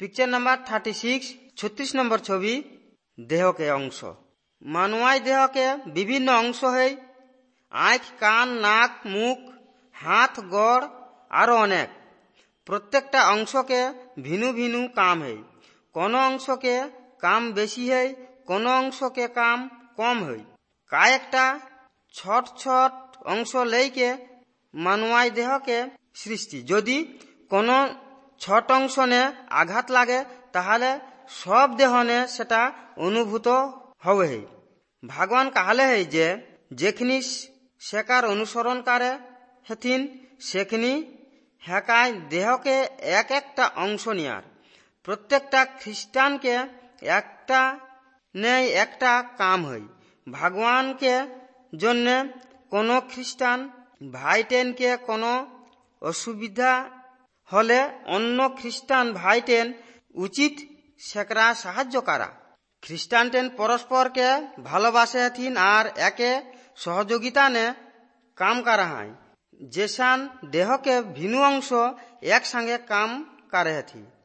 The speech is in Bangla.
পিকচার নাম্বার 36 36 নম্বর ছবি দেহকে অংশ। মানুয়াই দেহকে বিভিন্ন অংশ হই, আঁখ, কান, নাক, মুখ, হাত, গড় আরো অনেক। প্রত্যেকটা অংশকে ভিন্ন ভিন্ন কাম হই। কোনো অংশকে কাম বেশি হই, কোনো অংশকে কাম কম হই। কয়েকটা ছোট ছোট অংশ লইকে মানুয়াই দেহকে সৃষ্টি। যদি কোনো ছোট অংশ নে আঘাত লাগে তাহলে সব দেহনে সেটা অনুভূত হবে। ভগবান কাহলে হই যে যেখানি শেখার অনুসরণ করে হেথিন সেখানি হেকায় দেহকে এক একটা অংশ নিয়ার। প্রত্যেকটা খ্রিস্টানকে একটা নেই একটা কাম হই। ভগবানকে জন্য কোনো খ্রিস্টান ভাইটেনকে কোনো অসুবিধা হলে অন্য খ্রিস্টান ভাইটেন উচিত সেকরা সাহায্য করা। খ্রিস্টানটেন পরস্পরকে ভালোবাসে হথিন আর একে সহযোগিতা নে কাম করা হয়। যেসান দেহকে ভিন্ন অংশ একসঙ্গে কাম করে হথি।